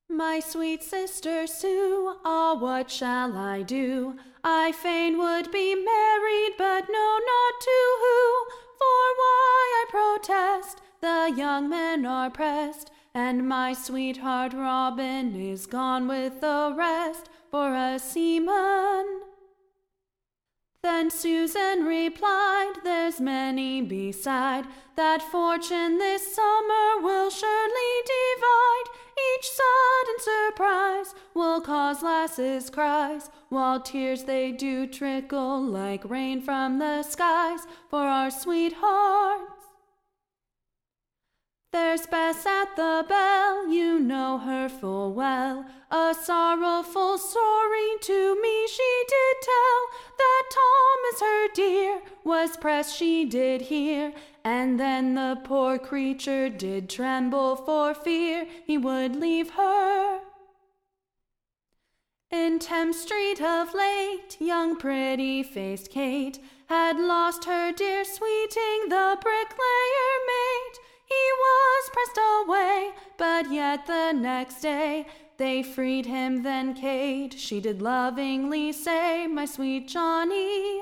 My sweet sister Sue, ah, what shall I do? I fain would be married, but know not to who. For why, I protest, the young men are pressed, and my sweetheart Robin is gone with the rest for a seaman. Then Susan replied, there's many beside, that fortune this summer will surely divide. Each sudden surprise will cause lasses' cries, while tears they do trickle like rain from the skies for our sweethearts. There's Bess at the bell, you know her full well. A sorrowful story to me she did tell, that Thomas her dear was pressed she did hear, and then the poor creature did tremble for fear he would leave her. In Thames Street of late, young pretty-faced Kate had lost her dear sweeting, the bricklayer mate. He was pressed away, but yet the next day they freed him. Then Kate, she did lovingly say, my sweet Johnny.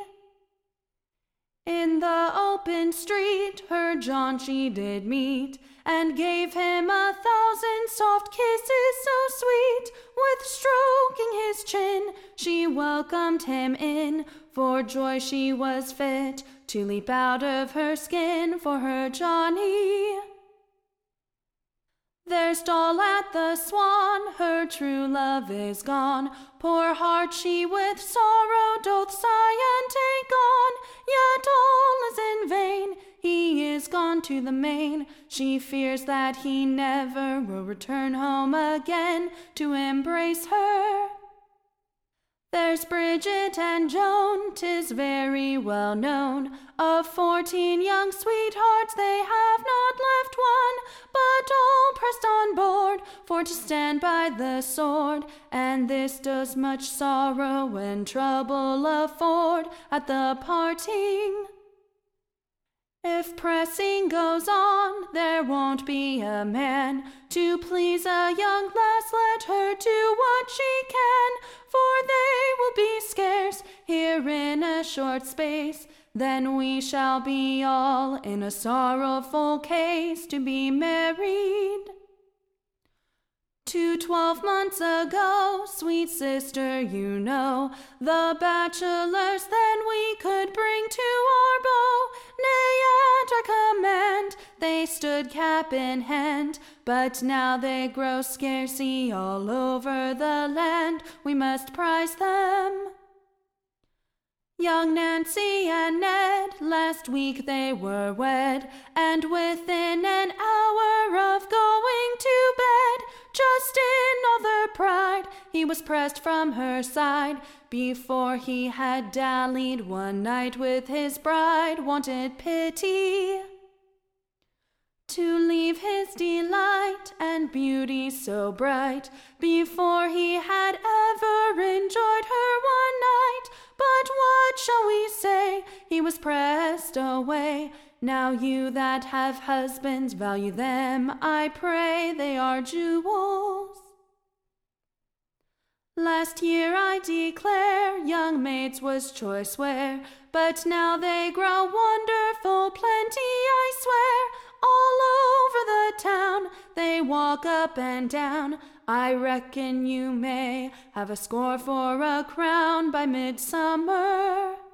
In the open street her John she did meet, and gave him 1,000 soft kisses so sweet. With stroking his chin she welcomed him in, for joy she was fit to leap out of her skin for her Johnny. There's Doll at the Swan, her true love is gone. Poor heart, she with sorrow doth sigh and take on. Yet all is in vain, he is gone to the main. She fears that he never will return home again to embrace her. There's Bridget and Joan, 'tis very well known, of 14 young sweethearts they have not left one, but all pressed on board for to stand by the sword, and this does much sorrow and trouble afford at the parting. If pressing goes on, there won't be a man to please a young lass. Let her do what she can, for they will be scarce here in a short space. Then we shall be all in a sorrowful case to be married. 12 months ago, sweet sister, you know, the bachelors then we could bring to our bow. Nay, at our command they stood cap in hand, but now they grow scarcey all over the land. We must prize them. Young Nancy and Ned, last week they were wed, and within an hour of going to bed, just in all their pride, he was pressed from her side. Before he had dallied one night with his bride, wanted pity to leave his delight and beauty so bright, before he had ever enjoyed her one night. But what shall we say? He was pressed away. Now you that have husbands, value them, I pray, they are jewels. Last year, I declare, young maids was choice wear, but now they grow wonderful plenty, I swear. All over the town they walk up and down. I reckon you may have a score for a crown by midsummer.